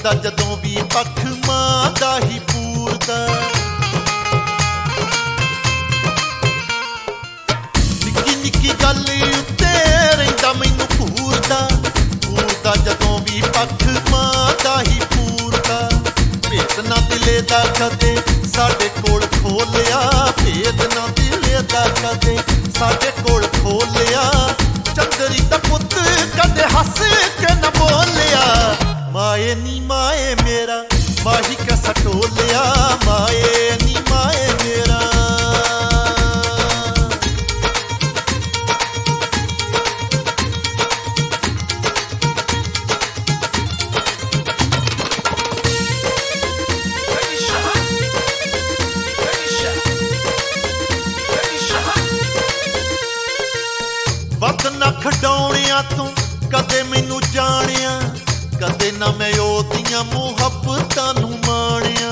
ਦਾ ਜਦੋਂ ਵੀ ਪੱਖ ਮਾਂ ਦਾ ਹੀ ਪੂਰਦਾ। ਨਿੱਕੀ ਨਿੱਕੀ ਗੱਲ ਉੱਤੇ ਰਹਿੰਦਾ ਮੈਨੂੰ ਘੂਰਦਾ ਜਦੋਂ ਵੀ ਪੱਖ ਮਾਂ ਦਾ ਹੀ ਪੂਰਦਾ। ਭੇਦ ਨਾ ਦਿਲੇ ਦਾ ਕਦੇ ਸਾਡੇ ਕੋਲ ਖੋਲਿਆ, ਭੇਦ ਨਾ ਦਿਲੇ ਦਾ ਕਦੇ ਸਾਡੇ ਕੋਲ ਖੋਲਿਆ। ਚੰਦਰੀ ਦਾ ਪੁੱਤ ਕਦੇ ਹੱਸ ਕੇ ਨਾ ਬੋਲਿਆ, ਮਾਏ ਨੀ ਮਾਏ ਮੇਰਾ ਮਾਹੀ ਕੈਸਾ ਟੋਲਿਆ, ਮਾਏ ਨੀ ਮਾਏ ਮੇਰਾ। ਵੱਧ ਨਾ ਖਡਾਉਣਿਆਂ ਤੂੰ ਕਦੇ ਮੈਨੂੰ ਜਾਣਿਆ, ਕਦੇ ਨਾ ਮੈਂ ਉਹਦੀਆਂ ਮੁਹੱਬਤਾਂ ਨੂੰ ਮਾਣਿਆ।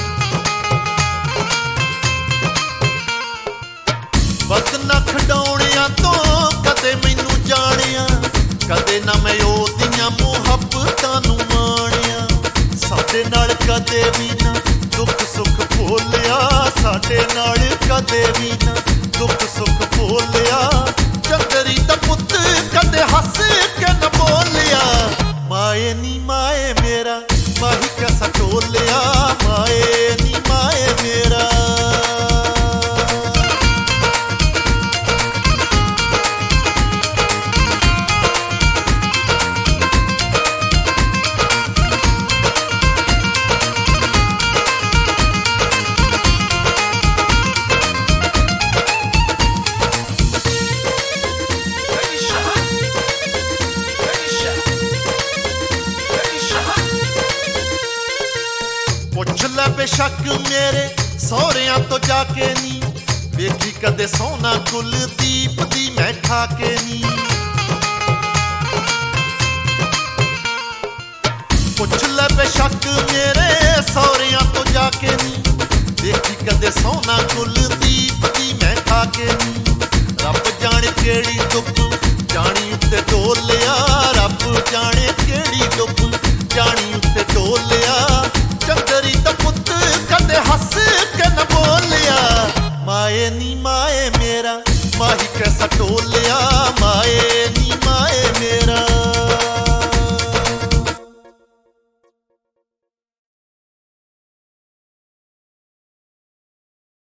ਵੱਧ ਨਾ ਖਡਾਉਣਿਆਂ ਤੋਂ ਕਦੇ ਮੈਨੂੰ ਜਾਣਿਆ, ਕਦੇ ਨਾ ਮੈਂ ਉਹਦੀਆਂ ਮੁਹੱਬਤਾਂ ਨੂੰ ਮਾਣਿਆ। ਸਾਡੇ ਨਾਲ ਕਦੇ ਵੀ ਨਾ ਦੁੱਖ ਸੁੱਖ ਭੋਲਿਆ, ਸਾਡੇ ਨਾਲ ਕਦੇ ਵੀ ਨਾ ਦੁੱਖ ਸੁੱਖ ਭੋਲਿਆ। ਚੰਦਰੀ ਦਾ ਪੁੱਤ ਕਦੇ ਹੱਸ ਕੇ ਨਾ ਬੋਲਿਆ, ਮਾਏ ਨੀ ਮਾਏ ਮੇਰਾ ਮਾਹੀ ਕੈਸਾ ਟੋਲਿਆ, ਮਾਏ ਨੀ ਮਾਏ ਮੇਰਾ। ਪੁੱਛ ਲੈ ਬੇਸ਼ੱਕ ਮੇਰੇ ਸਹੁਰਿਆਂ ਤੋਂ ਜਾ ਕੇ ਨੀ, ਵੇਖੀ ਕਦੇ ਸੋਨਾ ਕੁਲਦੀਪ ਦੀ ਮੈਂ ਖਾ ਕੇ ਨੀ। ਪੁੱਛ ਲੈ ਬੇਸ਼ੱਕ ਮੇਰੇ ਸਹੁਰਿਆਂ ਤੋਂ ਜਾ ਕੇ ਨੀ, ਵੇਖੀ ਕਦੇ ਸੋਨਾ ਕੁਲਦੀਪ ਦੀ ਮੈਂ ਖਾ ਕੇ ਨੀ। ਰੱਬ ਜਾਣੇ ਕਿਹੜੀ ਡੁੱਬ ਜਾਣੀ ਉੱਤੇ ਡੋਲਿਆ, ਰੱਬ ਜਾਣੇ ਕਿਹੜੀ ਡੁੱਬ ਜਾਣੀ ਉੱਤੇ ਡੋਲਿਆ। ਚੰਦਰੀ ਦਾ ਪੁੱਤ ਕਦੇ ਹੱਸ ਕੇ ਨਾ ਬੋਲਿਆ, ਮਾਏ ਨੀ ਮਾਏ ਮੇਰਾ ਮਾਹੀ ਕੈਸਾ ਟੋਲਿਆ।